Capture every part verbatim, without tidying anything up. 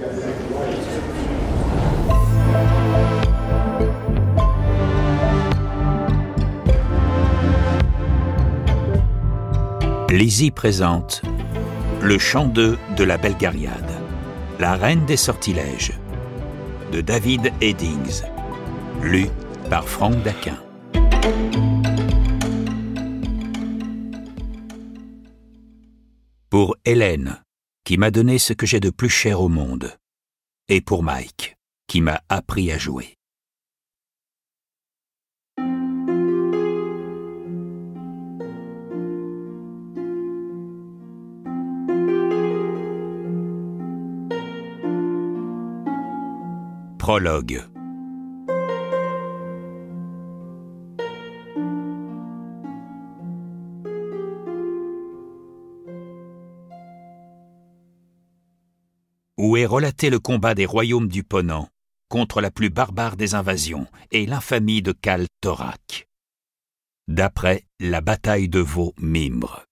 Lizzie présente Le chant deux de la Belgariade, la reine des sortilèges, de David Eddings, lu par Franck Daquin. Pour Hélène, qui m'a donné ce que j'ai de plus cher au monde, et pour Mike, qui m'a appris à jouer. Prologue. Où est relaté le combat des royaumes du Ponant contre la plus barbare des invasions et l'infamie de Kal Torak, d'après la bataille de Vaux-Mimbre.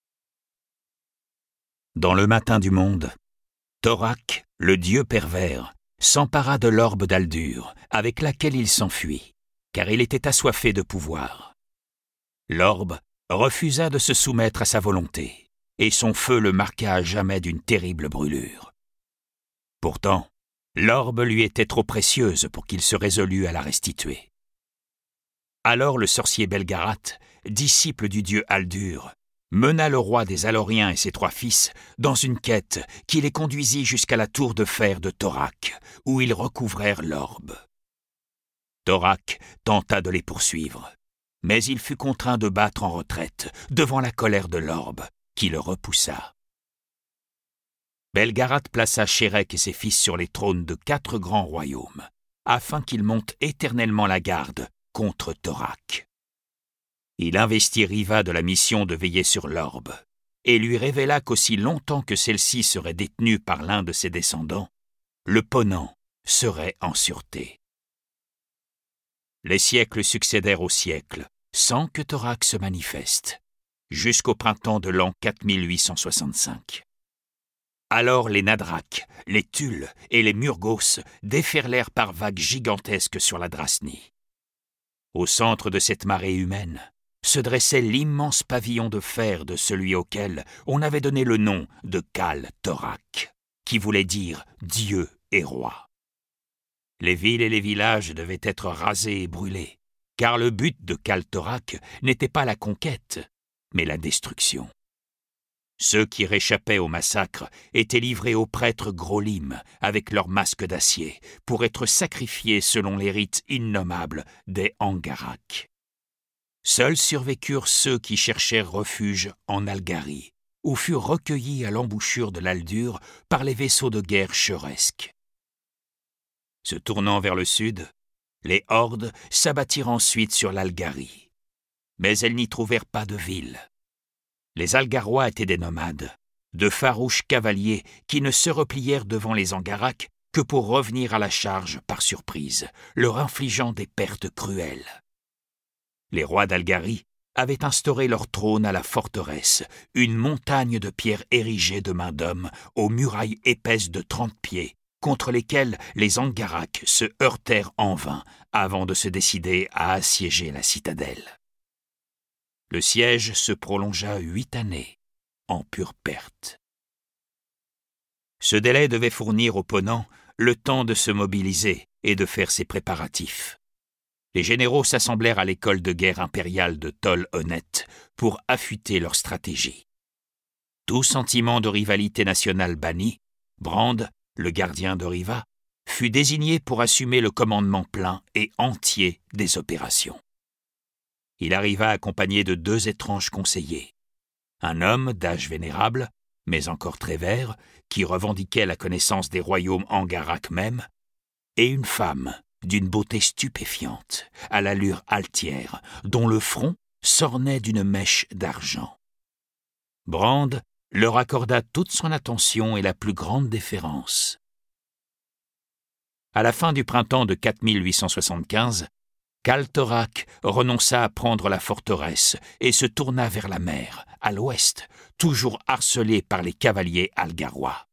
Dans le matin du monde, Torak, le dieu pervers, s'empara de l'orbe d'Aldur, avec laquelle il s'enfuit, car il était assoiffé de pouvoir. L'orbe refusa de se soumettre à sa volonté, et son feu le marqua à jamais d'une terrible brûlure. Pourtant, l'orbe lui était trop précieuse pour qu'il se résolût à la restituer. Alors le sorcier Belgarath, disciple du dieu Aldur, mena le roi des Aloriens et ses trois fils dans une quête qui les conduisit jusqu'à la tour de fer de Torak, où ils recouvrèrent l'orbe. Torak tenta de les poursuivre, mais il fut contraint de battre en retraite devant la colère de l'orbe, qui le repoussa. Belgarath plaça Shérek et ses fils sur les trônes de quatre grands royaumes, afin qu'ils montent éternellement la garde contre Torak. Il investit Riva de la mission de veiller sur l'orbe, et lui révéla qu'aussi longtemps que celle-ci serait détenue par l'un de ses descendants, le Ponant serait en sûreté. Les siècles succédèrent aux siècles, sans que Torak se manifeste, jusqu'au printemps de l'an quatre mille huit cent soixante-cinq. Alors les Nadraks, les Thules et les Murgos déferlèrent par vagues gigantesques sur la Drasnie. Au centre de cette marée humaine se dressait l'immense pavillon de fer de celui auquel on avait donné le nom de Kal Torak, qui voulait dire Dieu et roi. Les villes et les villages devaient être rasés et brûlés, car le but de Kal Torak n'était pas la conquête, mais la destruction. Ceux qui réchappaient au massacre étaient livrés aux prêtres Grolim avec leurs masques d'acier pour être sacrifiés selon les rites innommables des Angaraks. Seuls survécurent ceux qui cherchèrent refuge en Algarie, où furent recueillis à l'embouchure de l'Aldur par les vaisseaux de guerre cheuresques. Se tournant vers le sud, les hordes s'abattirent ensuite sur l'Algarie. Mais elles n'y trouvèrent pas de ville. Les Algarois étaient des nomades, de farouches cavaliers qui ne se replièrent devant les Angaraks que pour revenir à la charge par surprise, leur infligeant des pertes cruelles. Les rois d'Algarie avaient instauré leur trône à la forteresse, une montagne de pierres érigées de main d'homme aux murailles épaisses de trente pieds, contre lesquelles les Angaraks se heurtèrent en vain avant de se décider à assiéger la citadelle. Le siège se prolongea huit années, en pure perte. Ce délai devait fournir au Ponant le temps de se mobiliser et de faire ses préparatifs. Les généraux s'assemblèrent à l'école de guerre impériale de Tol-Honnet pour affûter leur stratégie. Tout sentiment de rivalité nationale banni, Brand, le gardien de Riva, fut désigné pour assumer le commandement plein et entier des opérations. Il arriva accompagné de deux étranges conseillers. Un homme d'âge vénérable, mais encore très vert, qui revendiquait la connaissance des royaumes Angarak même, et une femme d'une beauté stupéfiante, à l'allure altière, dont le front s'ornait d'une mèche d'argent. Brand leur accorda toute son attention et la plus grande déférence. À la fin du printemps de quatre mille huit cent soixante-quinze, Kal Torak renonça à prendre la forteresse et se tourna vers la mer, à l'ouest, toujours harcelé par les cavaliers algarois.